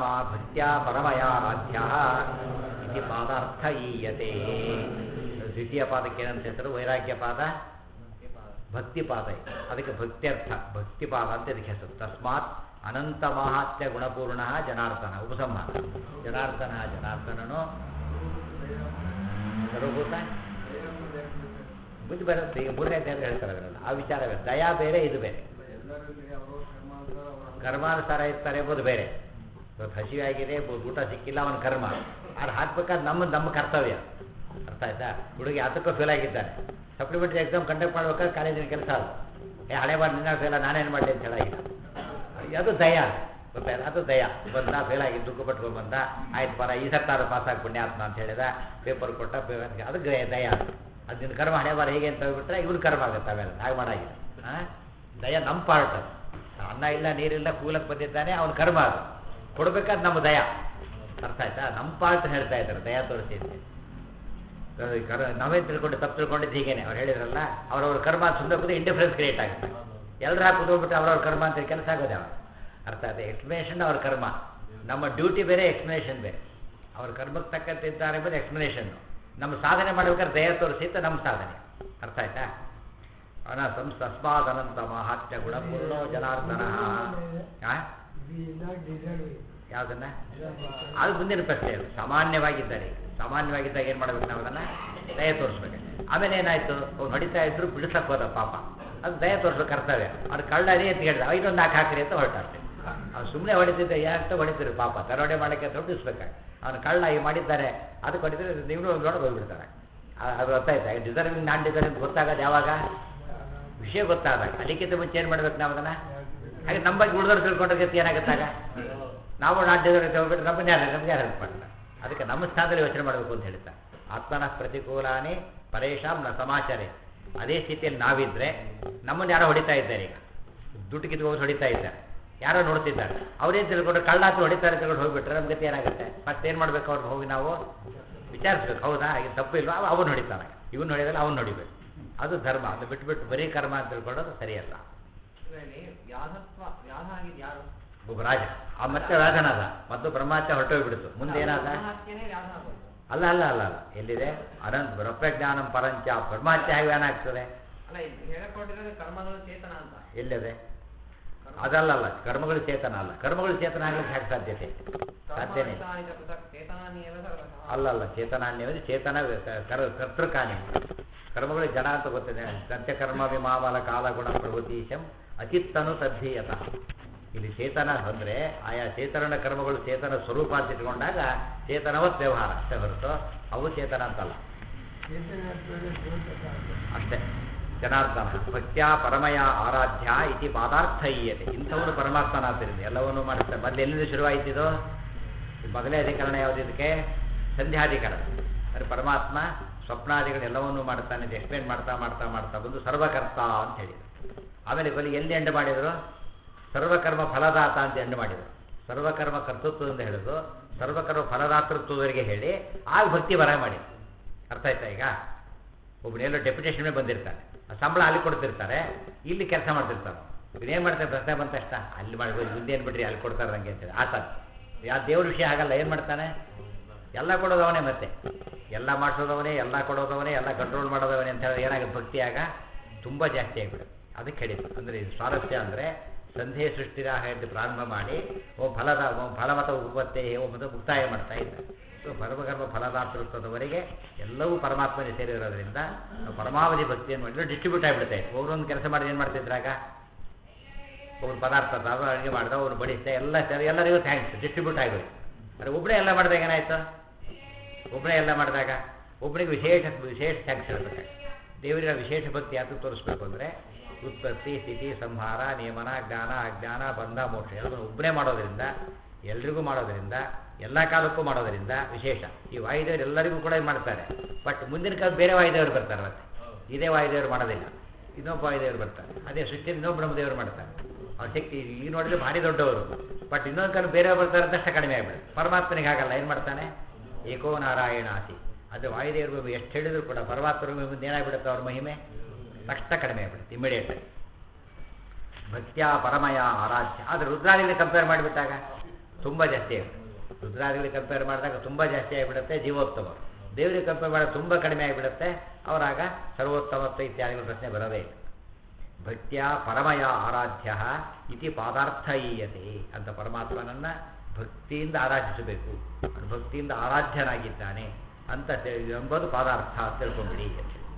ಪರಮಯಾರಾಧ್ಯ ಇತಿ ಪಾದಾರ್ಥ ಈಯತೆ. ದ್ವಿತೀಯ ಪಾದಕ್ಕೆ ಏನಂತ ಹೆಸರು? ವೈರಾಗ್ಯ ಪಾದ, ಭಕ್ತಿಪಾದ. ಅದಕ್ಕೆ ಭಕ್ತ್ಯರ್ಥ, ಭಕ್ತಿಪಾದ ಅಂತ ಇದಕ್ಕೆ ಹೆಸರು. ತಸ್ಮಾತ್ ಅನಂತ ಮಾಹಾತ್ಮ್ಯ ಗುಣಪೂರ್ಣ ಜನಾರ್ದನ. ಉಪಸಂಹಾರ. ಜನಾರ್ದನನು ಸರ್ವಭೂತ ಬುದ್ಧಿ ಬರುತ್ತೆ. ಈಗ ಮೂರನೇ ಅಂತ ಹೇಳ್ತಾರೆ ಅದರಲ್ಲಿ. ಆ ವಿಚಾರ ಬೇರೆ, ದಯಾ ಬೇರೆ, ಇದು ಬೇರೆ. ಕರ್ಮಾನುಸಾರ ಇರ್ತಾರೆ ಎಂಬುದು ಬೇರೆ. ಇವತ್ತು ಹಸಿವಾಗಿದೆ, ಊಟ ಸಿಕ್ಕಿಲ್ಲ, ಅವನ ಕರ್ಮ. ಅದು ಹಾಕ್ಬೇಕಾದ್ರೆ ನಮ್ಮ ಕರ್ತವ್ಯ. ಅರ್ಥ ಆಯ್ತಾ? ಹುಡುಗಿ ಅದಕ್ಕೂ ಫೇಲ್ ಆಗಿದ್ದಾನೆ. ಸಪ್ಲಿಮೆಂಟ್ರಿ ಎಕ್ಸಾಮ್ ಕಂಡಕ್ಟ್ ಮಾಡ್ಬೇಕಾದ್ರೆ ಕಾಲೇಜಿನ ಕೆಲಸ ಅದು. ಹಳೆ ಬಾರ್ ನಿನ್ನ ಫೇಲ ನಾನೇನು ಮಾಡಲಿ ಅಂತ ಹೇಳಾಗಿಲ್ಲ. ಅದು ದಯ, ಗೊತ್ತಾಯ್ತು? ಅದು ದಯ. ಬಂದ ಫೇಲ್ ಆಗಿ ದುಃಖ ಪಟ್ಕೊಂಡು ಬಂದ, ಆಯ್ತು ಬರ ಈ ಸರ್ತಾರು ಪಾಸ್ ಆಗಿ ಪುಣ್ಯಾತ್ಮ ಅಂತ ಹೇಳಿದ, ಪೇಪರ್ ಕೊಟ್ಟ, ಅದು ದಯ. ಅದು ನಿನ್ನ ಕರ್ಮ ಹಣೆ ಬಾರ ಹೇಗೆ ಅಂತ ಹೋಗ್ಬಿಟ್ರೆ ಇವನು ಕರ್ಮ ಆಗುತ್ತೆ. ಆಮೇಲೆ ಹಾಗೆ ಮಾಡಾಗಿಲ್ಲ. ದಯ ನಮ್ಮ ಪಾರ್ಟ್. ಅದು ಅನ್ನ ಇಲ್ಲ ನೀರಿಲ್ಲ ಕೂಲಕ್ಕೆ ಬಂದಿದ್ದಾನೆ, ಅವನ ಕರ್ಮ. ಅದು ಕೊಡ್ಬೇಕಾದ್ರೆ ನಮ್ಮ ದಯ. ಅರ್ಥ ಆಯ್ತಾ? ನಮ್ಮ ಪಾರ್ಟ್ ಹೇಳ್ತಾ ಇದ್ದಾರೆ, ದಯ ತೋರಿಸಿದ್ದೆ. ನಾವೇ ತಪ್ಪು ತಿಳ್ಕೊಂಡಿದ್ದು ಹೀಗೇನೆ. ಅವ್ರು ಹೇಳಿದ್ರಲ್ಲ, ಅವ್ರವ್ರ ಕರ್ಮ ಸುಮ್ಮನೆ ಕೂತು ಇಂಡಿಫರೆನ್ಸ್ ಕ್ರಿಯೇಟ್ ಆಗುತ್ತೆ. ಎಲ್ಲರೂ ಕೂತ್ಕೊಂಡ್ಬಿಟ್ಟು ಅವ್ರವ್ರ ಕರ್ಮ ಅಂತ ಕೆಲಸ ಆಗೋದೆ ಅವ್ರು. ಅರ್ಥ ಆಯ್ತಾ? ಎಕ್ಸ್ಪ್ಲನೇಷನ್ ಅವ್ರ ಕರ್ಮ, ನಮ್ಮ ಡ್ಯೂಟಿ ಬೇರೆ, ಎಕ್ಸ್ಪ್ಲನೇಷನ್ ಬೇರೆ. ಅವ್ರ ಕರ್ಮಕ್ಕೆ ತಕ್ಕಂತೆ ಇದ್ದಾರೆ ಎಂಬುದು ಎಕ್ಸ್ಪ್ಲನೇಷನ್ನು. ನಮ್ಮ ಸಾಧನೆ ಮಾಡ್ಬೇಕಾದ್ರೆ ದಯ ತೋರಿಸಿತ್ತು ನಮ್ಮ ಸಾಧನೆ. ಅರ್ಥ ಆಯ್ತಾ? ತಸ್ಮಾದನಂತ ಮಾಹಾತ್ಮ್ಯ ಗುಣಪೂರ್ಣೋ ಜನಾರ್ದನ. ಯಾವುದನ್ನ? ಅದು ಮುಂದಿನ ಪ್ರಶ್ನೆ. ಅದು ಸಾಮಾನ್ಯವಾಗಿದ್ದಾರೆ. ಸಾಮಾನ್ಯವಾಗಿದ್ದಾಗ ಏನು ಮಾಡ್ಬೇಕು ನಾವು? ಅದನ್ನು ದಯ ತೋರಿಸ್ಬೇಕು. ಆಮೇಲೆ ಏನಾಯಿತು, ಅವ್ರು ಹೊಡಿತಾ ಇದ್ರು, ಬಿಡಿಸಕ್ಕೆ ಹೋದ ಪಾಪ. ಅದು ದಯ ತೋರಿಸ್ಬೇಕು ಕರ್ತವ್ಯ. ಅವ್ರು ಕಳ್ಳ ಅದೇ ಅಂತ ಹೇಳಿದ, ಐದೊಂದು ನಾಲ್ಕು ಹಾಕ್ರಿ ಅಂತ ಹೊರಟಾಗ್ತದೆ. ಅವ್ನು ಸುಮ್ಮನೆ ಹೊಡಿತಿದ್ದೆ, ಯಾಕೆ ಹೊಡಿತೀರಿ ಪಾಪ, ದರೋಡೆ ಮಾಡೋಕ್ಕೆ ಅಂತ ಬಿಡಿಸ್ಬೇಕಾಗಿ. ಅವನು ಕಳ್ಳ ಈ ಮಾಡಿದ್ದಾರೆ, ಅದಕ್ಕೆ ಹೊಡಿದ್ರೆ ನೀವು ನೋಡೋದು ಹೋಗ್ಬಿಡ್ತಾರೆ. ಅದು ಗೊತ್ತಾಯ್ತಾ? ಡಿಸರ್ವಿಂಗ್ ನಾನ್ ಡಿಸರ್ವಿಂಗ್ ಗೊತ್ತಾಗೋದು ಯಾವಾಗ? ವಿಷಯ ಗೊತ್ತಾದಾಗ. ಅದಕ್ಕಿಂತ ಮುಂಚೆ ಏನು ಮಾಡ್ಬೇಕು ನಾವು ಅದನ್ನು? ಹಾಗೆ ನಮ್ಮ ಬಗ್ಗೆ ಉಳಿದವ್ರು ತಿಳ್ಕೊಂಡ್ರೆ ಏನಾಗುತ್ತಾಗ? ನಾವು ನಾನ್ ಡಿಸರ್ವಿಂಗ್ ಹೋಗ್ಬಿಟ್ಟು ನಮಗೆ ಯಾರು ಹೆಲ್ಪ್ ಮಾಡ್ತಾರೆ. ಅದಕ್ಕೆ ನಮ್ಮ ಸ್ಥಾನದಲ್ಲಿ ಯೋಚನೆ ಮಾಡಬೇಕು ಅಂತ ಹೇಳ್ತಾರೆ. ಆತ್ಮನಃ ಪ್ರತಿಕೂಲಾನಿ ಪರೇಶಾಂ ನ ಸಮಾಚಾರೇ. ಅದೇ ಸ್ಥಿತಿಯಲ್ಲಿ ನಾವಿದ್ದರೆ ನಮ್ಮನ್ನು ಯಾರೋ ಹೊಡಿತಾ ಇದ್ದಾರೆ. ಈಗ ದುಡ್ಡು ಕಿತ್ಕೊಂಡು ಹೊಡಿತಾ ಇದ್ದಾರೆ, ಯಾರೋ ನೋಡ್ತಿದ್ದಾರೆ. ಅವ್ರೇನು ತಿಳ್ಕೊಂಡು ಕಳ್ಳ ಅಂತ ಹೊಡಿತಾರೆ ತಿಳ್ಕೊಂಡು ಹೋಗ್ಬಿಟ್ರೆ ನಮ್ಮ ಗತಿ ಏನಾಗುತ್ತೆ? ಮತ್ತೆ ಏನು ಮಾಡಬೇಕು? ಅವ್ರನ್ನ ಹೋಗಿ ನಾವು ವಿಚಾರಿಸ್ಬೇಕು. ಹೌದಾ, ಇದು ತಪ್ಪು ಇಲ್ವಾ? ಅವನು ಹೊಡಿತಾನೆ, ಇವನು ಹೊಡಿಯೋದಲ್ಲ, ಅವನು ಹೊಡಿಬೇಕು. ಅದು ಧರ್ಮ. ಅದು ಬಿಟ್ಬಿಟ್ಟು ಬರೀ ಕರ್ಮ ಅಂತ ತಿಳ್ಕೊಳ್ಳೋದು ಸರಿಯಲ್ಲ. ಒಬ್ಬ ರಾಜ, ಆ ಮತ್ತೆ ವ್ಯಾಧನಾದ, ಮತ್ತು ಬ್ರಹ್ಮಹತ್ಯೆ ಹೊರಟೋಗ್ಬಿಡ್ತು. ಮುಂದೆ ಏನಾದ? ಅಲ್ಲ ಅಲ್ಲ ಅಲ್ಲ ಅಲ್ಲ ಎಲ್ಲಿದೆ ಅನಂತ ಬ್ರಹ್ಮಜ್ಞಾನಂ ಪರಂಚ ಪರಮಾತ್ಯ ಹೇಗೆ ಏನಾಗ್ತದೆ ಅಲ್ಲ ಇದು ಹೇಳಿಕೊಟ್ಟಿರೋದು ಕರ್ಮಗಳು ಚೇತನ ಅಂತ ಎಲ್ಲಿದೆ ಅದಲ್ಲ ಅಲ್ಲ ಕರ್ಮಗಳು ಚೇತನ ಅಲ್ಲ ಕರ್ಮಗಳು ಚೇತನ ಆಗಲಿಕ್ಕೆ ಹೇಗೆ ಸಾಧ್ಯತೆ ಸಾಧ್ಯನೇ ಅಲ್ಲ ಅಲ್ಲ ಚೇತನಾನ್ಯವೇ ಚೇತನ ಕರ್ತೃಕಾನ್ಯ ಕರ್ಮಗಳು ಜಡ ಅಂತ ಗೊತ್ತಿದೆ ಸತ್ಯಕರ್ಮ ವಿಮಾಮಲ ಕಾಲಗುಣ ಪ್ರಭುತೀಶಂ ಅಚಿತ್ತನು ತದ್ಧೀಯತ ಇಲ್ಲಿ ಚೇತನ ಅಂದರೆ ಆಯಾ ಚೇತನನ ಕರ್ಮಗಳು ಚೇತನ ಸ್ವರೂಪ ಅಂತ ಇಟ್ಕೊಂಡಾಗ ಚೇತನವತ್ ವ್ಯವಹಾರ ಅಷ್ಟೇ ಹೊರತು ಅವು ಚೇತನ ಅಂತಲ್ಲ ಅಷ್ಟೇ ಜನಾರ್ದನ ಭಕ್ತ್ಯಾ ಪರಮಯ ಆರಾಧ್ಯ ಇತಿ ಪಾದಾರ್ಥಯೀಯತೆ ಇಂಥವನು ಪರಮಾತ್ಮನಾದ್ದರಿಂದ ಎಲ್ಲವನ್ನೂ ಮಾಡುತ್ತೆ ಮೊದಲು ಎಲ್ಲಿಂದ ಶುರುವಾಯಿತಿದು ಮೊದಲೇ ಅಧಿಕರಣ ಯಾವುದು ಇದಕ್ಕೆ ಸಂಧ್ಯಾಧಿಕರಣ ಅಂದರೆ ಪರಮಾತ್ಮ ಸ್ವಪ್ನಾದಿಗಳೆಲ್ಲವನ್ನೂ ಮಾಡ್ತಾನೆ ಅಂತ ಎಕ್ಸ್ಪ್ಲೇನ್ ಮಾಡ್ತಾ ಮಾಡ್ತಾ ಮಾಡ್ತಾ ಬಂದು ಸರ್ವಕರ್ತ ಅಂತ ಹೇಳಿದರು ಆಮೇಲೆ ಕೊನೆಗೆ ಎಲ್ಲಿ ಎಂಡ್ ಮಾಡಿದರು ಸರ್ವಕರ್ಮ ಫಲದಾತ ಅಂತ ಎಂಡ್ ಮಾಡಿದರು ಸರ್ವಕರ್ಮ ಕರ್ತೃತ್ವದಿಂದ ಹೇಳಿದ್ರು ಸರ್ವಕರ್ಮ ಫಲದಾತೃತ್ವದವರೆಗೆ ಹೇಳಿ ಆಗ ಭಕ್ತಿ ಬರ ಮಾಡಿ ಅರ್ಥ ಆಯ್ತಾ ಈಗ ಒಬ್ಬನೆಲ್ಲೋ ಡೆಪ್ಯುಟೇಷನ್ ಮೇಲೆ ಬಂದಿರ್ತಾನೆ ಸಂಬಳ ಅಲ್ಲಿ ಕೊಡ್ತಿರ್ತಾರೆ ಇಲ್ಲಿ ಕೆಲಸ ಮಾಡ್ತಿರ್ತಾರೆ ಇದೇನು ಮಾಡ್ತಾರೆ ಪ್ರಶ್ನೆ ಬಂದ ತಕ್ಷಣ ಅಲ್ಲಿ ಮಾಡ್ಬೋದು ಮುಂದೆ ಏನು ಬಿಡ್ರಿ ಅಲ್ಲಿ ಕೊಡ್ತಾರೆ ನನಗೆ ಅಂತೇಳಿ ಆತ ಯಾವ ದೇವ್ರ ವಿಷಯ ಆಗಲ್ಲ ಏನು ಮಾಡ್ತಾನೆ ಎಲ್ಲ ಕೊಡೋದವನೇ ಮತ್ತೆ ಎಲ್ಲ ಮಾಡಿಸೋದವನೇ ಎಲ್ಲ ಕೊಡೋದವನೇ ಎಲ್ಲ ಕಂಟ್ರೋಲ್ ಮಾಡೋದವನೇ ಅಂತ ಹೇಳಿ ಏನಾಗುತ್ತೆ ಭಕ್ತಿ ಆಗ ತುಂಬ ಜಾಸ್ತಿ ಆಗಿಬಿಡುತ್ತೆ ಅದಕ್ಕೆ ಹೇಳಿದ್ರು ಅಂದರೆ ಇದು ಸ್ವಾರಸ್ಯ ಅಂದರೆ ಸಂಧೆ ಸೃಷ್ಟಿರಾಹ ಎಂದು ಪ್ರಾರಂಭ ಮಾಡಿ ಫಲಮತ ಉಪತ್ತೆ ಮತ್ತು ಮುಕ್ತಾಯ ಮಾಡ್ತಾ ಇದ್ದಾರೆ ಸೊ ಪರಮಕರ್ಮ ಫಲದಾತೃತ್ವದವರೆಗೆ ಎಲ್ಲವೂ ಪರಮಾತ್ಮನೇ ಸೇರಿರೋದ್ರಿಂದ ಪರಮಾವಧಿ ಭಕ್ತಿಯನ್ನು ಮಾಡಿದ್ರೆ ಡಿಸ್ಟ್ರಿಬ್ಯೂಟ್ ಆಗಿಬಿಡುತ್ತೆ ಒಬ್ಬರೊಂದು ಕೆಲಸ ಮಾಡಿ ಏನು ಮಾಡ್ತಿದ್ರಾಗ ಒಬ್ಬರು ಪದಾರ್ಥ ತಾವು ಅಡುಗೆ ಮಾಡ್ದ ಅವ್ರು ಬಡಿಸ್ತಾ ಎಲ್ಲ ಎಲ್ಲರಿಗೂ ಥ್ಯಾಂಕ್ಸ್ ಡಿಸ್ಟ್ರಿಬ್ಯೂಟ್ ಆಗಿಬಿಡಿ ಅಂದರೆ ಒಬ್ಬನೇ ಎಲ್ಲ ಮಾಡಿದಾಗ ಏನಾಯ್ತು ಒಬ್ಬನೇ ಎಲ್ಲ ಮಾಡಿದಾಗ ಒಬ್ಬನಿಗೆ ವಿಶೇಷ ಥ್ಯಾಂಕ್ಸ್ ಇರಬೇಕು ದೇವರ ವಿಶೇಷ ಭಕ್ತಿ ಯಾಕೆ ತೋರಿಸ್ಬೇಕು ಅಂದರೆ ಉತ್ಪತ್ತಿ ಸ್ಥಿತಿ ಸಂಹಾರ ನಿಯಮನ ಜ್ಞಾನ ಅಜ್ಞಾನ ಬಂಧ ಮೋಕ್ಷ ಎಲ್ಲರೂ ಒಬ್ಬನೇ ಮಾಡೋದರಿಂದ ಎಲ್ರಿಗೂ ಮಾಡೋದರಿಂದ ಎಲ್ಲ ಕಾಲಕ್ಕೂ ಮಾಡೋದರಿಂದ ವಿಶೇಷ ಈ ವಾಯುದೇವರು ಎಲ್ಲರಿಗೂ ಕೂಡ ಮಾಡ್ತಾರೆ ಬಟ್ ಮುಂದಿನ ಕಾಲ ಬೇರೆ ವಾಯುದೇವರು ಬರ್ತಾರೆ ಮತ್ತೆ ಇದೇ ವಾಯುದೇವರು ಮಾಡೋದಿಲ್ಲ ಇನ್ನೊಬ್ಬ ವಾಯುದೇವರು ಬರ್ತಾರೆ ಅದೇ ಸೃಷ್ಟಿಯಲ್ಲಿ ಇನ್ನೊಬ್ಬ ಬ್ರಹ್ಮದೇವರು ಮಾಡ್ತಾರೆ ಅವ್ರ ಶಕ್ತಿ ಈಗ ನೋಡಿದ್ರೆ ಭಾರಿ ದೊಡ್ಡವರು ಬಟ್ ಇನ್ನೊಂದು ಕಾಲ ಬೇರೆಯವ್ರು ಬರ್ತಾರೆ ಅಂತಷ್ಟು ಕಡಿಮೆ ಆಗಿಬಿಡುತ್ತೆ ಪರಮಾತ್ಮನಿಗೆ ಆಗಲ್ಲ ಏನು ಮಾಡ್ತಾನೆ ಏಕೋ ನಾರಾಯಣ ಆಸಿ ಅದು ವಾಯುದೇವರು ಎಷ್ಟು ಹೇಳಿದ್ರು ಕೂಡ ಪರಮಾತ್ಮರ ಮುಂದೆ ಏನಾಗ್ಬಿಡುತ್ತೆ ಅವ್ರ ಮಹಿಮೆ ತಕ್ಷಣ ಕಡಿಮೆ ಆಗಿಬಿಡುತ್ತೆ ಇಮಿಡಿಯೇಟಾಗಿ ಭಕ್ತ್ಯಾ ಪರಮಯ ಆರಾಧ್ಯ ಆದರೆ ರುದ್ರಾದಿಗಳಿಗೆ ಕಂಪೇರ್ ಮಾಡಿಬಿಟ್ಟಾಗ ತುಂಬ ಜಾಸ್ತಿ ಆಗುತ್ತೆ ರುದ್ರಾದಿಗಳಿಗೆ ಕಂಪೇರ್ ಮಾಡಿದಾಗ ತುಂಬ ಜಾಸ್ತಿ ಆಗಿಬಿಡುತ್ತೆ ಜೀವೋತ್ತಮ ದೇವರಿಗೆ ಕಂಪೇರ್ ಮಾಡಿದಾಗ ತುಂಬ ಕಡಿಮೆ ಆಗಿಬಿಡುತ್ತೆ ಅವರಾಗ ಸರ್ವೋತ್ತಮತ್ವ ಇತ್ಯಾದಿಗಳ ಪ್ರಶ್ನೆ ಬರೋದೇ ಇಲ್ಲ ಭಕ್ತ್ಯಾ ಪರಮಯ ಆರಾಧ್ಯ ಇತಿ ಪಾದಾರ್ಥಯೀಯತೆ ಅಂತ ಪರಮಾತ್ಮನನ್ನು ಭಕ್ತಿಯಿಂದ ಆರಾಧಿಸಬೇಕು ಭಕ್ತಿಯಿಂದ ಆರಾಧ್ಯನಾಗಿದ್ದಾನೆ ಅಂತ ಎಂಬುದು ಪಾದಾರ್ಥ ಅಂತ ತಿಳ್ಕೊಂಬಿಡಿ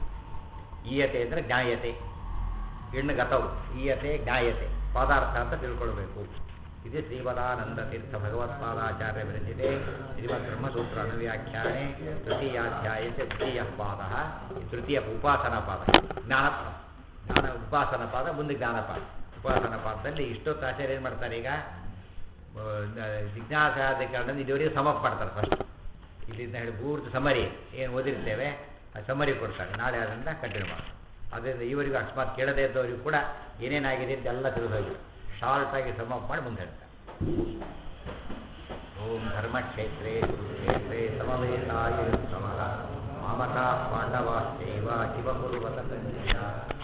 ಈಯತೆ ಅಂದರೆ ಜ್ಞಾಯತೆ ಗತವು ಈಯತೆ ಜ್ಞಾಯತೆ ಪಾದಾರ್ಥ ಅಂತ ತಿಳ್ಕೊಳ್ಬೇಕು ಇದು ಶ್ರೀಮದಾನಂದ ತೀರ್ಥ ಭಗವತ್ಪಾದಾಚಾರ್ಯ ವಿರಚಿತೆ ಶ್ರೀಮದ್ ಬ್ರಹ್ಮಸೂತ್ರ ಅನುವ್ಯಾಖ್ಯಾನೆ ತೃತೀಯಾಧ್ಯಾಯಕ್ಕೆ ತೃತೀಯ ಪಾದ ತೃತೀಯ ಉಪಾಸನಾ ಪಾದ ಜ್ಞಾನ ಉಪಾಸನಾ ಪಾದ ಮುಂದೆ ಜ್ಞಾನಪಾದ ಉಪಾಸನಾ ಪಾದದಲ್ಲಿ ಇಷ್ಟೊತ್ತು ಆಚಾರ್ಯ ಏನು ಮಾಡ್ತಾರೆ ಈಗ ಜಿಜ್ಞಾಸಾಧಿಕರಣ ಇದುವರೆಗೆ ಸಮಪ್ ಮಾಡ್ತಾರೆ ಫಸ್ಟ್ ಇಲ್ಲಿಂದ ಹೇಳಿ ಪೂರ್ತಿ ಸಮರಿ ಏನು ಓದಿರ್ತೇವೆ ಆ ಸಮರಿ ಕೊಡ್ತಾರೆ ನಾಳೆ ಅದರಿಂದ ಕಂಟಿನ್ಯೂ ಮಾಡಿ ಅದರಿಂದ ಇವರಿಗೂ ಅಕಸ್ಮಾತ್ ಕೇಳದೇ ಇದ್ದವರಿಗೂ ಕೂಡ ಏನೇನಾಗಿದೆ ಅಂತ ಎಲ್ಲ ತಿಳಿದೋಗಿ ಶಾರ್ಟಾಗಿ ಸಮಪ್ ಮಾಡಿ ಮುಂದೆ ಹೇಳ್ತಾರೆ ಓಂ ಧರ್ಮಕ್ಷೇತ್ರೇ ಕುರುಕ್ಷೇತ್ರೇ ಸಮವೇತಾಯ ಸಮಃ ಮಾಮಕಾ ಪಾಂಡವಾಶ್ಚೈವ ಶಿವಕುರುವತ ಸಂಜಯ